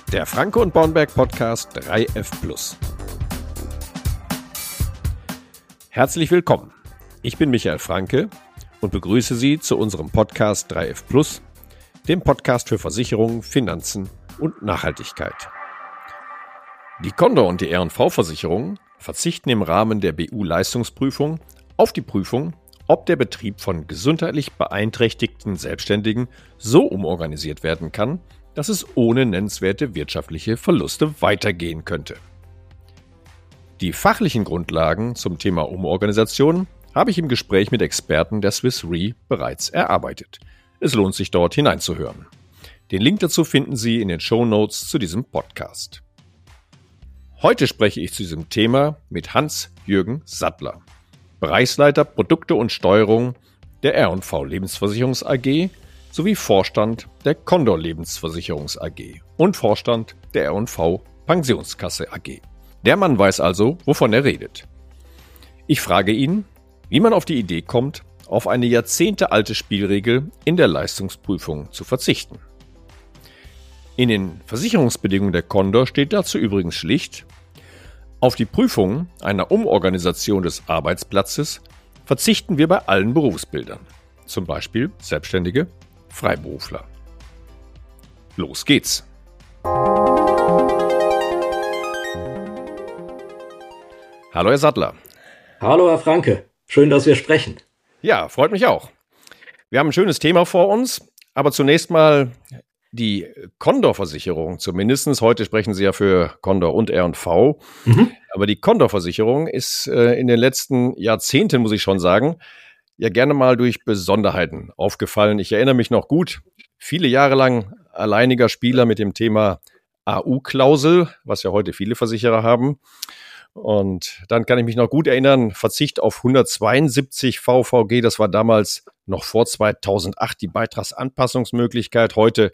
Der Franke und Bornberg Podcast 3F+. Herzlich willkommen. Ich bin Michael Franke und begrüße Sie zu unserem Podcast 3F+, dem Podcast für Versicherungen, Finanzen und Nachhaltigkeit. Die Condor und die R&V-Versicherungen verzichten im Rahmen der BU-Leistungsprüfung auf die Prüfung, ob der Betrieb von gesundheitlich beeinträchtigten Selbstständigen so umorganisiert werden kann, dass es ohne nennenswerte wirtschaftliche Verluste weitergehen könnte. Die fachlichen Grundlagen zum Thema Umorganisation habe ich im Gespräch mit Experten der Swiss Re bereits erarbeitet. Es lohnt sich, dort hineinzuhören. Den Link dazu finden Sie in den Shownotes zu diesem Podcast. Heute spreche ich zu diesem Thema mit Hans-Jürgen Sattler, Bereichsleiter Produkte und Steuerung der R&V Lebensversicherungs AG sowie Vorstand der Condor Lebensversicherungs AG und Vorstand der R&V Pensionskasse AG. Der Mann weiß also, wovon er redet. Ich frage ihn, wie man auf die Idee kommt, auf eine jahrzehntealte Spielregel in der Leistungsprüfung zu verzichten. In den Versicherungsbedingungen der Condor steht dazu übrigens schlicht: Auf die Prüfung einer Umorganisation des Arbeitsplatzes verzichten wir bei allen Berufsbildern, zum Beispiel Selbstständige, Freiberufler. Los geht's! Hallo Herr Sattler. Hallo Herr Franke, schön, dass wir sprechen. Ja, freut mich auch. Wir haben ein schönes Thema vor uns, aber zunächst mal die Condor-Versicherung zumindest. Heute sprechen Sie ja für Condor und R&V. Aber die Condor-Versicherung ist in den letzten Jahrzehnten, muss ich schon sagen, ja gerne mal durch Besonderheiten aufgefallen. Ich erinnere mich noch gut, viele Jahre lang alleiniger Spieler mit dem Thema AU-Klausel, was ja heute viele Versicherer haben. Und dann kann ich mich noch gut erinnern, Verzicht auf 172 VVG, das war damals noch vor 2008 die Beitragsanpassungsmöglichkeit, heute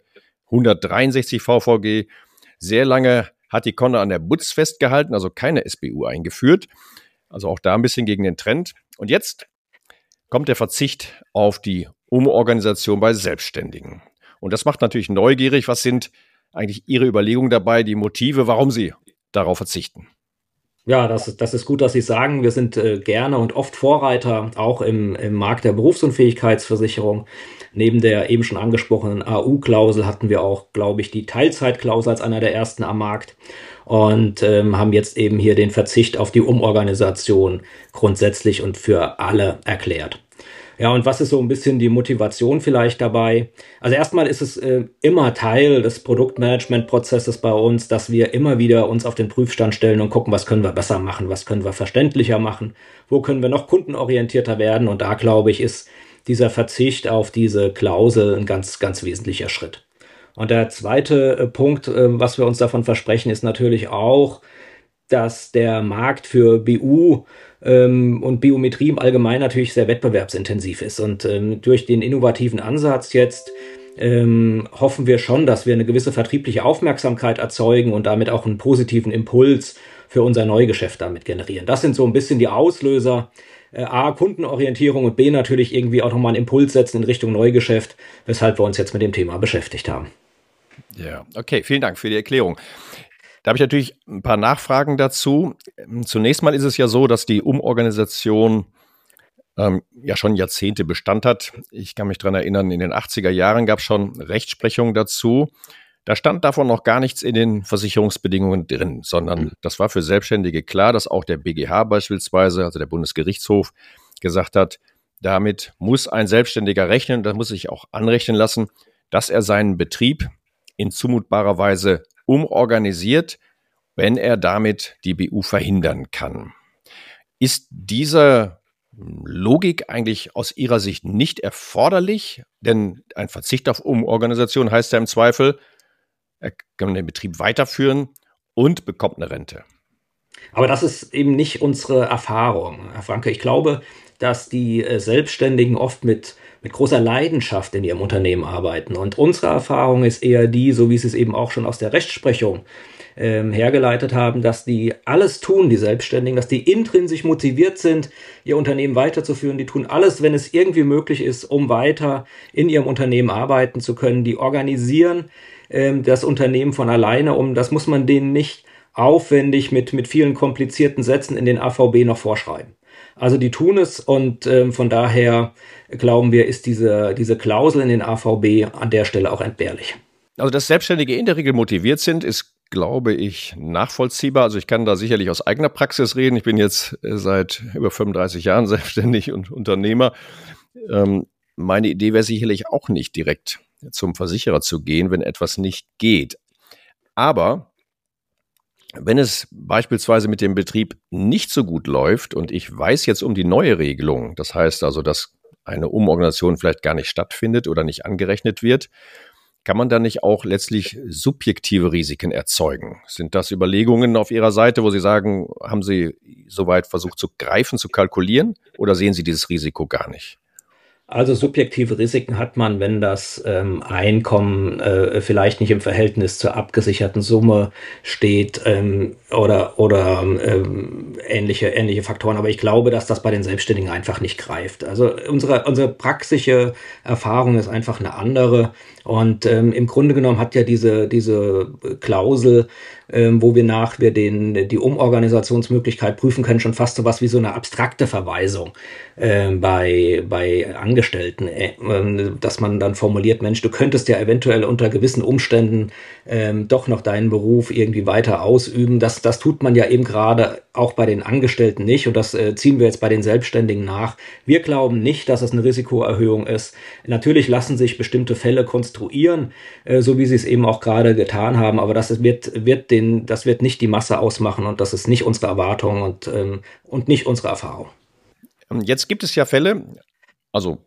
163 VVG. Sehr lange hat die Condor an der BUTZ festgehalten, also keine SBU eingeführt. Also auch da ein bisschen gegen den Trend. Und jetzt kommt der Verzicht auf die Umorganisation bei Selbstständigen. Und das macht natürlich neugierig. Was sind eigentlich Ihre Überlegungen dabei, die Motive, warum Sie darauf verzichten? Ja, das ist gut, dass Sie sagen, wir sind gerne und oft Vorreiter, auch im Markt der Berufsunfähigkeitsversicherung. Neben der eben schon angesprochenen AU-Klausel hatten wir auch, glaube ich, die Teilzeitklausel als einer der ersten am Markt und haben jetzt eben hier den Verzicht auf die Umorganisation grundsätzlich und für alle erklärt. Ja, und was ist so ein bisschen die Motivation vielleicht dabei? Also erstmal ist es immer Teil des Produktmanagement-Prozesses bei uns, dass wir immer wieder uns auf den Prüfstand stellen und gucken, was können wir besser machen, was können wir verständlicher machen, wo können wir noch kundenorientierter werden. Und da, glaube ich, ist dieser Verzicht auf diese Klausel ein ganz, ganz wesentlicher Schritt. Und der zweite Punkt, was wir uns davon versprechen, ist natürlich auch, dass der Markt für BU und Biometrie im Allgemeinen natürlich sehr wettbewerbsintensiv ist. Und durch den innovativen Ansatz jetzt hoffen wir schon, dass wir eine gewisse vertriebliche Aufmerksamkeit erzeugen und damit auch einen positiven Impuls für unser Neugeschäft damit generieren. Das sind so ein bisschen die Auslöser. A, Kundenorientierung und B, natürlich irgendwie auch nochmal einen Impuls setzen in Richtung Neugeschäft, weshalb wir uns jetzt mit dem Thema beschäftigt haben. Ja, okay, vielen Dank für die Erklärung. Da habe ich natürlich ein paar Nachfragen dazu. Zunächst mal ist es ja so, dass die Umorganisation ja schon Jahrzehnte Bestand hat. Ich kann mich daran erinnern, in den 80er Jahren gab es schon Rechtsprechung dazu. Da stand davon noch gar nichts in den Versicherungsbedingungen drin, sondern das war für Selbstständige klar, dass auch der BGH beispielsweise, also der Bundesgerichtshof, gesagt hat, damit muss ein Selbstständiger rechnen, das muss sich auch anrechnen lassen, dass er seinen Betrieb in zumutbarer Weise umorganisiert, wenn er damit die BU verhindern kann. Ist diese Logik eigentlich aus Ihrer Sicht nicht erforderlich? Denn ein Verzicht auf Umorganisation heißt ja im Zweifel, er kann den Betrieb weiterführen und bekommt eine Rente. Aber das ist eben nicht unsere Erfahrung, Herr Franke. Ich glaube, dass die Selbstständigen oft mit großer Leidenschaft in ihrem Unternehmen arbeiten. Und unsere Erfahrung ist eher die, so wie Sie es eben auch schon aus der Rechtsprechung hergeleitet haben, dass die alles tun, die Selbstständigen, dass die intrinsisch motiviert sind, ihr Unternehmen weiterzuführen. Die tun alles, wenn es irgendwie möglich ist, um weiter in ihrem Unternehmen arbeiten zu können. Die organisieren das Unternehmen von alleine um. Das muss man denen nicht aufwendig mit vielen komplizierten Sätzen in den AVB noch vorschreiben. Also die tun es und von daher glauben wir, ist diese Klausel in den AVB an der Stelle auch entbehrlich. Also dass Selbstständige in der Regel motiviert sind, ist, glaube ich, nachvollziehbar. Also ich kann da sicherlich aus eigener Praxis reden. Ich bin jetzt seit über 35 Jahren selbstständig und Unternehmer. Meine Idee wäre sicherlich auch nicht direkt zum Versicherer zu gehen, wenn etwas nicht geht. Aber wenn es beispielsweise mit dem Betrieb nicht so gut läuft und ich weiß jetzt um die neue Regelung, das heißt also, dass eine Umorganisation vielleicht gar nicht stattfindet oder nicht angerechnet wird, kann man dann nicht auch letztlich subjektive Risiken erzeugen? Sind das Überlegungen auf Ihrer Seite, wo Sie sagen, haben Sie soweit versucht zu greifen, zu kalkulieren oder sehen Sie dieses Risiko gar nicht? Also subjektive Risiken hat man, wenn das Einkommen vielleicht nicht im Verhältnis zur abgesicherten Summe steht oder ähnliche Faktoren. Aber ich glaube, dass das bei den Selbstständigen einfach nicht greift. Also unsere praktische Erfahrung ist einfach eine andere. Und im Grunde genommen hat ja diese Klausel, wo wir die Umorganisationsmöglichkeit prüfen können, schon fast so was wie so eine abstrakte Verweisung bei Angestellten, dass man dann formuliert, Mensch, du könntest ja eventuell unter gewissen Umständen doch noch deinen Beruf irgendwie weiter ausüben. Das tut man ja eben gerade auch bei den Angestellten nicht und das ziehen wir jetzt bei den Selbstständigen nach. Wir glauben nicht, dass es eine Risikoerhöhung ist. Natürlich lassen sich bestimmte Fälle konstruieren, so wie sie es eben auch gerade getan haben, aber das wird nicht die Masse ausmachen und das ist nicht unsere Erwartung und nicht unsere Erfahrung. Jetzt gibt es ja Fälle, also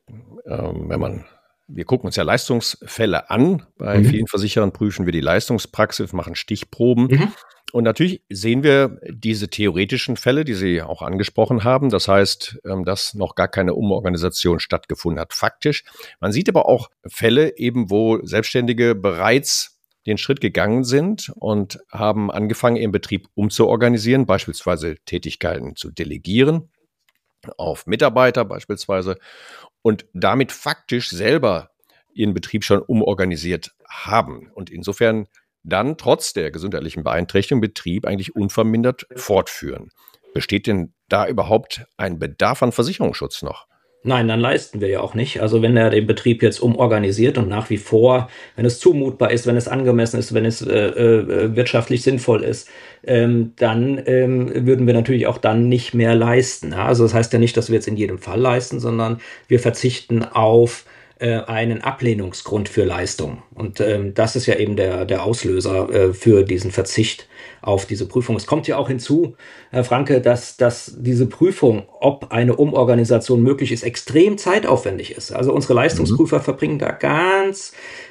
wir gucken uns ja Leistungsfälle an. Bei vielen Versicherern prüfen wir die Leistungspraxis, machen Stichproben. Und natürlich sehen wir diese theoretischen Fälle, die Sie auch angesprochen haben. Das heißt, dass noch gar keine Umorganisation stattgefunden hat, faktisch. Man sieht aber auch Fälle eben, wo Selbstständige bereits den Schritt gegangen sind und haben angefangen, ihren Betrieb umzuorganisieren, beispielsweise Tätigkeiten zu delegieren auf Mitarbeiter beispielsweise und damit faktisch selber ihren Betrieb schon umorganisiert haben und insofern dann trotz der gesundheitlichen Beeinträchtigung Betrieb eigentlich unvermindert fortführen. Besteht denn da überhaupt ein Bedarf an Versicherungsschutz noch? Nein, dann leisten wir ja auch nicht. Also wenn er den Betrieb jetzt umorganisiert und nach wie vor, wenn es zumutbar ist, wenn es angemessen ist, wenn es wirtschaftlich sinnvoll ist, dann würden wir natürlich auch dann nicht mehr leisten. Ja? Also das heißt ja nicht, dass wir jetzt in jedem Fall leisten, sondern wir verzichten auf einen Ablehnungsgrund für Leistung. Und das ist ja eben der Auslöser für diesen Verzicht auf diese Prüfung. Es kommt ja auch hinzu, Herr Franke, dass diese Prüfung, ob eine Umorganisation möglich ist, extrem zeitaufwendig ist. Also unsere Leistungsprüfer verbringen da ganz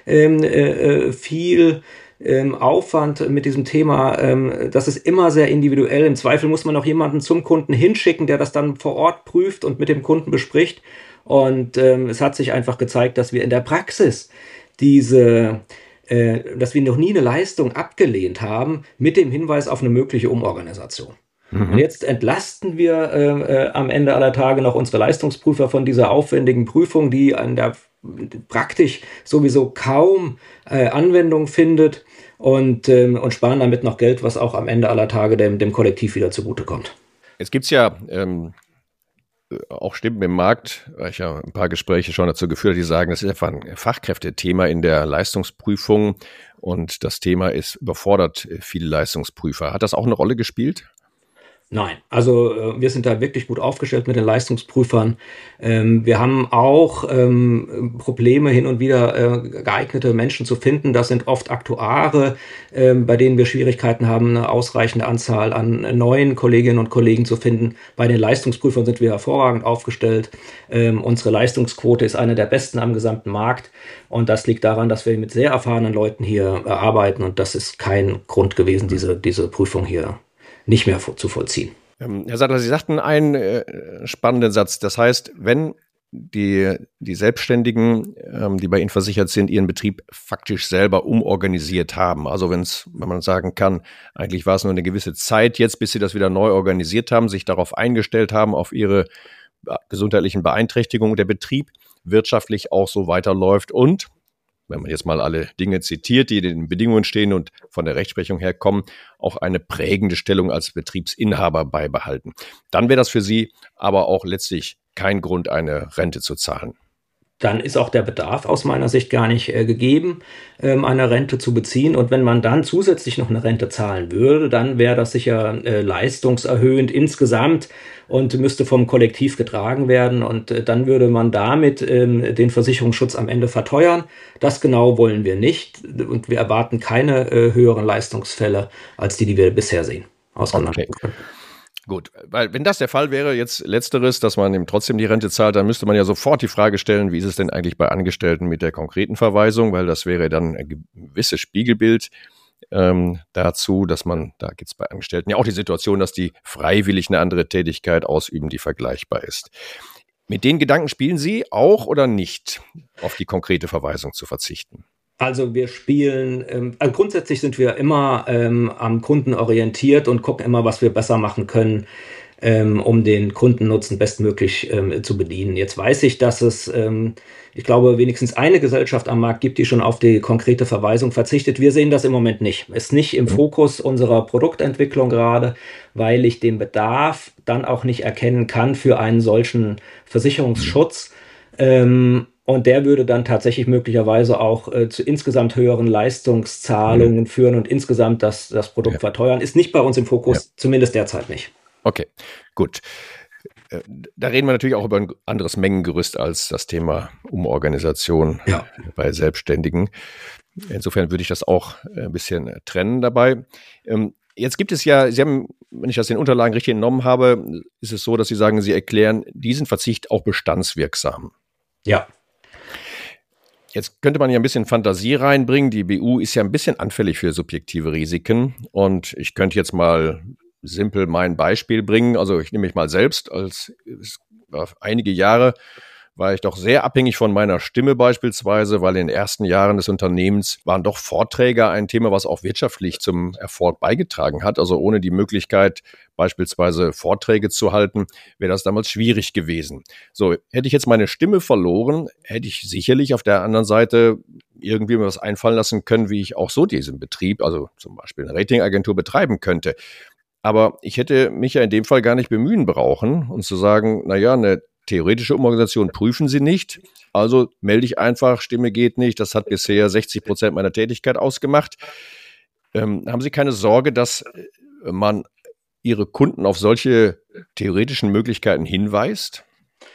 viel Aufwand mit diesem Thema. Das ist immer sehr individuell. Im Zweifel muss man noch jemanden zum Kunden hinschicken, der das dann vor Ort prüft und mit dem Kunden bespricht. Und es hat sich einfach gezeigt, dass wir in der Praxis dass wir noch nie eine Leistung abgelehnt haben mit dem Hinweis auf eine mögliche Umorganisation. Und jetzt entlasten wir am Ende aller Tage noch unsere Leistungsprüfer von dieser aufwendigen Prüfung, die an der praktisch sowieso kaum Anwendung findet und sparen damit noch Geld, was auch am Ende aller Tage dem Kollektiv wieder zugutekommt. Jetzt gibt es ja auch Stimmen im Markt, weil ich ja ein paar Gespräche schon dazu geführt habe, die sagen, das ist einfach ein Fachkräftethema in der Leistungsprüfung und das Thema überfordert viele Leistungsprüfer. Hat das auch eine Rolle gespielt? Nein, also wir sind da wirklich gut aufgestellt mit den Leistungsprüfern. Wir haben auch Probleme hin und wieder geeignete Menschen zu finden. Das sind oft Aktuare, bei denen wir Schwierigkeiten haben, eine ausreichende Anzahl an neuen Kolleginnen und Kollegen zu finden. Bei den Leistungsprüfern sind wir hervorragend aufgestellt. Unsere Leistungsquote ist eine der besten am gesamten Markt. Und das liegt daran, dass wir mit sehr erfahrenen Leuten hier arbeiten. Und das ist kein Grund gewesen, diese Prüfung hier nicht mehr zu vollziehen. Herr Sattler, Sie sagten einen spannenden Satz. Das heißt, wenn die Selbstständigen, die bei Ihnen versichert sind, ihren Betrieb faktisch selber umorganisiert haben, also wenn man sagen kann, eigentlich war es nur eine gewisse Zeit jetzt, bis Sie das wieder neu organisiert haben, sich darauf eingestellt haben, auf Ihre gesundheitlichen Beeinträchtigungen, der Betrieb wirtschaftlich auch so weiterläuft und wenn man jetzt mal alle Dinge zitiert, die in den Bedingungen stehen und von der Rechtsprechung her kommen, auch eine prägende Stellung als Betriebsinhaber beibehalten. Dann wäre das für Sie aber auch letztlich kein Grund, eine Rente zu zahlen. Dann ist auch der Bedarf aus meiner Sicht gar nicht gegeben, eine Rente zu beziehen. Und wenn man dann zusätzlich noch eine Rente zahlen würde, dann wäre das sicher leistungserhöhend insgesamt und müsste vom Kollektiv getragen werden. Und dann würde man damit den Versicherungsschutz am Ende verteuern. Das genau wollen wir nicht. Und wir erwarten keine höheren Leistungsfälle als die wir bisher sehen. Aus genannten Gründen. Gut, weil wenn das der Fall wäre, jetzt letzteres, dass man eben trotzdem die Rente zahlt, dann müsste man ja sofort die Frage stellen, wie ist es denn eigentlich bei Angestellten mit der konkreten Verweisung, weil das wäre dann ein gewisses Spiegelbild dazu, dass man, da gibt es bei Angestellten ja auch die Situation, dass die freiwillig eine andere Tätigkeit ausüben, die vergleichbar ist. Mit den Gedanken spielen Sie auch oder nicht, auf die konkrete Verweisung zu verzichten? Also wir spielen, also grundsätzlich sind wir immer am Kunden orientiert und gucken immer, was wir besser machen können, um den Kundennutzen bestmöglich zu bedienen. Jetzt weiß ich, dass es, ich glaube, wenigstens eine Gesellschaft am Markt gibt, die schon auf die konkrete Verweisung verzichtet. Wir sehen das im Moment nicht. Ist nicht im Fokus unserer Produktentwicklung gerade, weil ich den Bedarf dann auch nicht erkennen kann für einen solchen Versicherungsschutz. Und der würde dann tatsächlich möglicherweise auch zu insgesamt höheren Leistungszahlungen führen und insgesamt das Produkt verteuern. Ist nicht bei uns im Fokus, zumindest derzeit nicht. Okay, gut. Da reden wir natürlich auch über ein anderes Mengengerüst als das Thema Umorganisation bei Selbstständigen. Insofern würde ich das auch ein bisschen trennen dabei. Jetzt gibt es ja, Sie haben, wenn ich das in den Unterlagen richtig entnommen habe, ist es so, dass Sie sagen, Sie erklären diesen Verzicht auch bestandswirksam. Ja. Jetzt könnte man ja ein bisschen Fantasie reinbringen. Die BU ist ja ein bisschen anfällig für subjektive Risiken. Und ich könnte jetzt mal simpel mein Beispiel bringen. Also ich nehme mich mal selbst. Einige Jahre war ich doch sehr abhängig von meiner Stimme beispielsweise, weil in den ersten Jahren des Unternehmens waren doch Vorträge ein Thema, was auch wirtschaftlich zum Erfolg beigetragen hat. Also ohne die Möglichkeit, beispielsweise Vorträge zu halten, wäre das damals schwierig gewesen. So, hätte ich jetzt meine Stimme verloren, hätte ich sicherlich auf der anderen Seite irgendwie mir was einfallen lassen können, wie ich auch so diesen Betrieb, also zum Beispiel eine Ratingagentur betreiben könnte. Aber ich hätte mich ja in dem Fall gar nicht bemühen brauchen und zu sagen, naja, eine theoretische Umorganisation prüfen Sie nicht, also melde ich einfach, Stimme geht nicht, das hat bisher 60% meiner Tätigkeit ausgemacht. Haben Sie keine Sorge, dass man Ihre Kunden auf solche theoretischen Möglichkeiten hinweist?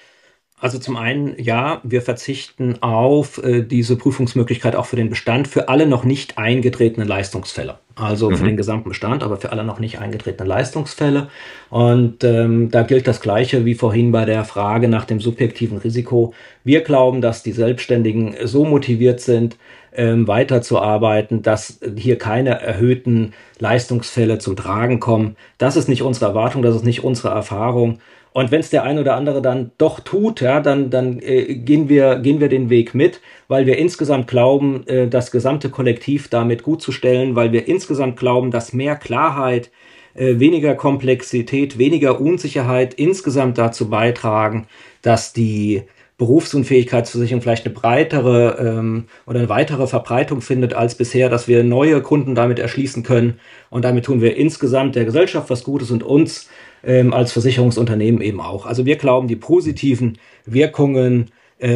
Also zum einen, ja, wir verzichten auf diese Prüfungsmöglichkeit auch für den Bestand, für alle noch nicht eingetretenen Leistungsfälle. Also für den gesamten Bestand, aber für alle noch nicht eingetretenen Leistungsfälle. Und da gilt das Gleiche wie vorhin bei der Frage nach dem subjektiven Risiko. Wir glauben, dass die Selbstständigen so motiviert sind, weiterzuarbeiten, dass hier keine erhöhten Leistungsfälle zum Tragen kommen. Das ist nicht unsere Erwartung, das ist nicht unsere Erfahrung. Und wenn es der ein oder andere dann doch tut, ja, dann gehen wir den Weg mit, weil wir insgesamt glauben, das gesamte Kollektiv damit gut zu stellen, weil wir insgesamt glauben, dass mehr Klarheit, weniger Komplexität, weniger Unsicherheit insgesamt dazu beitragen, dass die Berufsunfähigkeitsversicherung vielleicht eine breitere oder eine weitere Verbreitung findet als bisher, dass wir neue Kunden damit erschließen können. Und damit tun wir insgesamt der Gesellschaft was Gutes und uns als Versicherungsunternehmen eben auch. Also wir glauben, die positiven Wirkungen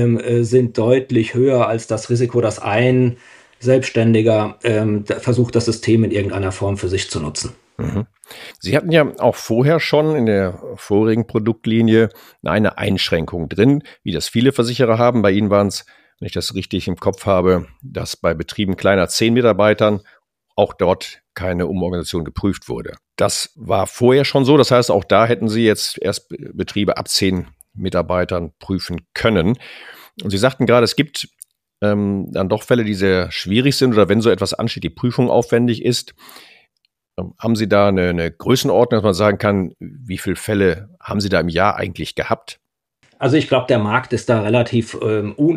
sind deutlich höher als das Risiko, dass ein Selbstständiger versucht, das System in irgendeiner Form für sich zu nutzen. Sie hatten ja auch vorher schon in der vorigen Produktlinie eine Einschränkung drin, wie das viele Versicherer haben. Bei Ihnen waren es, wenn ich das richtig im Kopf habe, dass bei Betrieben kleiner 10 Mitarbeitern auch dort keine Umorganisation geprüft wurde. Das war vorher schon so. Das heißt, auch da hätten Sie jetzt erst Betriebe ab 10 Mitarbeitern prüfen können. Und Sie sagten gerade, es gibt dann doch Fälle, die sehr schwierig sind oder wenn so etwas ansteht, die Prüfung aufwendig ist. Haben Sie da eine Größenordnung, dass man sagen kann, wie viele Fälle haben Sie da im Jahr eigentlich gehabt? Also ich glaube, der Markt ist da relativ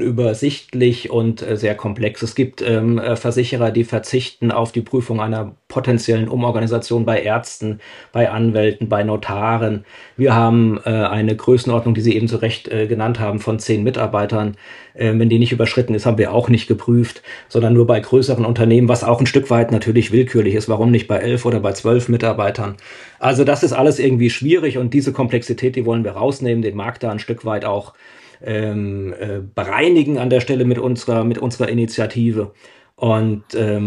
unübersichtlich und sehr komplex. Es gibt Versicherer, die verzichten auf die Prüfung einer potenziellen Umorganisationen bei Ärzten, bei Anwälten, bei Notaren. Wir haben eine Größenordnung, die Sie eben zu Recht genannt haben, von 10 Mitarbeitern. Wenn die nicht überschritten ist, haben wir auch nicht geprüft, sondern nur bei größeren Unternehmen, was auch ein Stück weit natürlich willkürlich ist. Warum nicht bei 11 oder bei 12 Mitarbeitern? Also das ist alles irgendwie schwierig und diese Komplexität, die wollen wir rausnehmen, den Markt da ein Stück weit auch bereinigen an der Stelle mit unserer Initiative und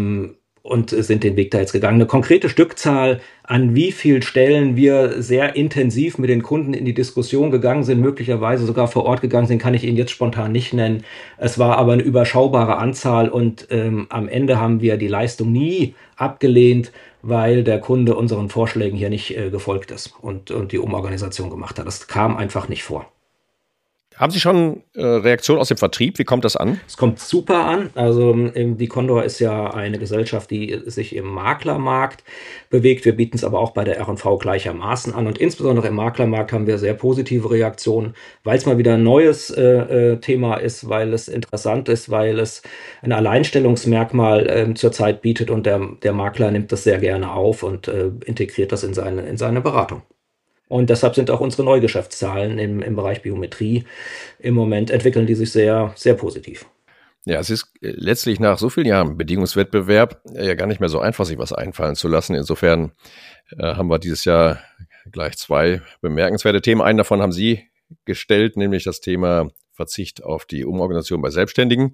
sind den Weg da jetzt gegangen. Eine konkrete Stückzahl, an wie vielen Stellen wir sehr intensiv mit den Kunden in die Diskussion gegangen sind, möglicherweise sogar vor Ort gegangen sind, kann ich Ihnen jetzt spontan nicht nennen. Es war aber eine überschaubare Anzahl und am Ende haben wir die Leistung nie abgelehnt, weil der Kunde unseren Vorschlägen hier nicht gefolgt ist und die Umorganisation gemacht hat. Das kam einfach nicht vor. Haben Sie schon Reaktionen aus dem Vertrieb? Wie kommt das an? Es kommt super an. Also die Condor ist ja eine Gesellschaft, die sich im Maklermarkt bewegt. Wir bieten es aber auch bei der R&V gleichermaßen an. Und insbesondere im Maklermarkt haben wir sehr positive Reaktionen, weil es mal wieder ein neues Thema ist, weil es interessant ist, weil es ein Alleinstellungsmerkmal zurzeit bietet. Und der Makler nimmt das sehr gerne auf und integriert das in seine Beratung. Und deshalb sind auch unsere Neugeschäftszahlen im Bereich Biometrie im Moment entwickeln die sich sehr, sehr positiv. Ja, es ist letztlich nach so vielen Jahren Bedingungswettbewerb ja gar nicht mehr so einfach, sich was einfallen zu lassen. Insofern haben wir dieses Jahr gleich 2 bemerkenswerte Themen. Einen davon haben Sie gestellt, nämlich das Thema Verzicht auf die Umorganisation bei Selbstständigen.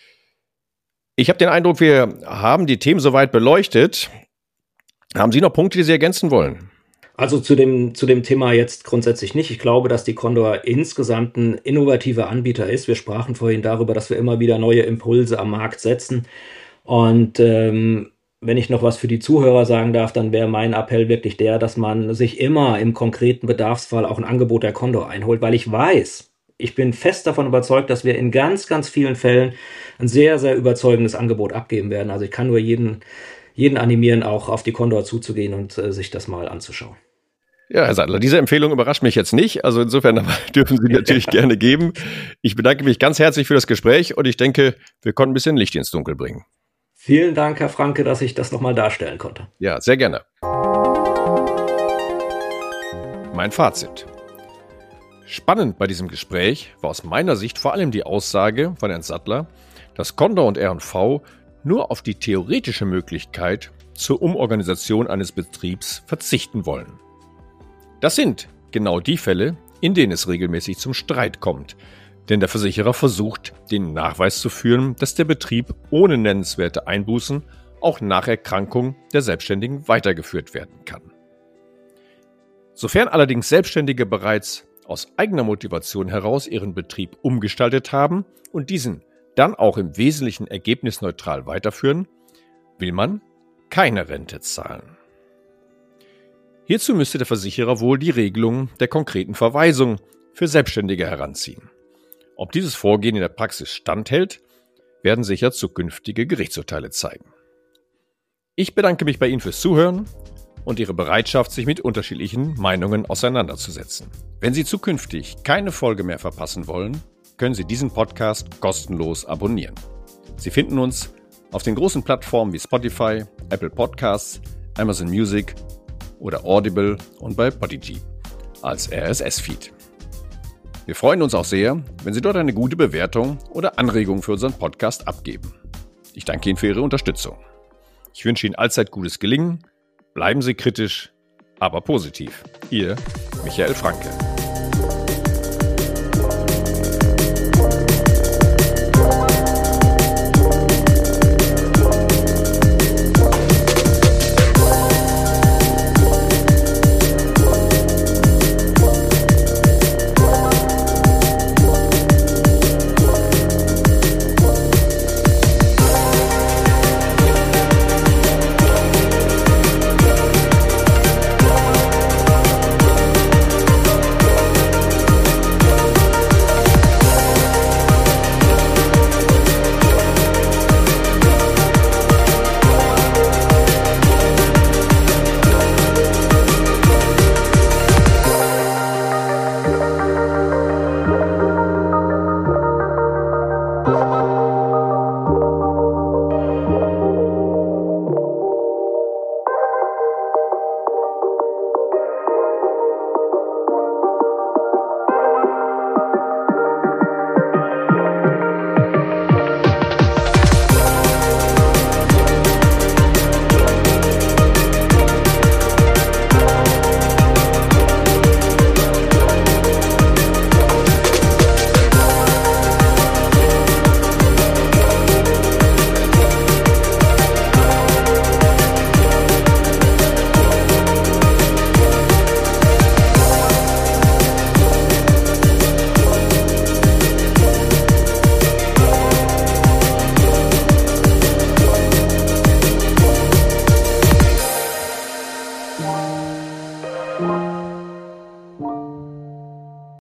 Ich habe den Eindruck, wir haben die Themen soweit beleuchtet. Haben Sie noch Punkte, die Sie ergänzen wollen? Also zu dem Thema jetzt grundsätzlich nicht. Ich glaube, dass die Condor insgesamt ein innovativer Anbieter ist. Wir sprachen vorhin darüber, dass wir immer wieder neue Impulse am Markt setzen. Und wenn ich noch was für die Zuhörer sagen darf, dann wäre mein Appell wirklich der, dass man sich immer im konkreten Bedarfsfall auch ein Angebot der Condor einholt, weil ich bin fest davon überzeugt, dass wir in ganz, ganz vielen Fällen ein sehr, sehr überzeugendes Angebot abgeben werden. Also ich kann nur jeden animieren, auch auf die Condor zuzugehen und sich das mal anzuschauen. Ja, Herr Sattler, diese Empfehlung überrascht mich jetzt nicht. Also insofern dürfen Sie natürlich gerne geben. Ich bedanke mich ganz herzlich für das Gespräch und ich denke, wir konnten ein bisschen Licht ins Dunkel bringen. Vielen Dank, Herr Franke, dass ich das nochmal darstellen konnte. Ja, sehr gerne. Mein Fazit. Spannend bei diesem Gespräch war aus meiner Sicht vor allem die Aussage von Herrn Sattler, dass Condor und R&V nur auf die theoretische Möglichkeit zur Umorganisation eines Betriebs verzichten wollen. Das sind genau die Fälle, in denen es regelmäßig zum Streit kommt, denn der Versicherer versucht, den Nachweis zu führen, dass der Betrieb ohne nennenswerte Einbußen auch nach Erkrankung der Selbstständigen weitergeführt werden kann. Sofern allerdings Selbstständige bereits aus eigener Motivation heraus ihren Betrieb umgestaltet haben und diesen dann auch im Wesentlichen ergebnisneutral weiterführen, will man keine Rente zahlen. Hierzu müsste der Versicherer wohl die Regelung der konkreten Verweisung für Selbstständige heranziehen. Ob dieses Vorgehen in der Praxis standhält, werden sicher zukünftige Gerichtsurteile zeigen. Ich bedanke mich bei Ihnen fürs Zuhören und Ihre Bereitschaft, sich mit unterschiedlichen Meinungen auseinanderzusetzen. Wenn Sie zukünftig keine Folge mehr verpassen wollen, können Sie diesen Podcast kostenlos abonnieren. Sie finden uns auf den großen Plattformen wie Spotify, Apple Podcasts, Amazon Music oder Audible und bei Podigy als RSS-Feed. Wir freuen uns auch sehr, wenn Sie dort eine gute Bewertung oder Anregung für unseren Podcast abgeben. Ich danke Ihnen für Ihre Unterstützung. Ich wünsche Ihnen allzeit gutes Gelingen. Bleiben Sie kritisch, aber positiv. Ihr Michael Franke.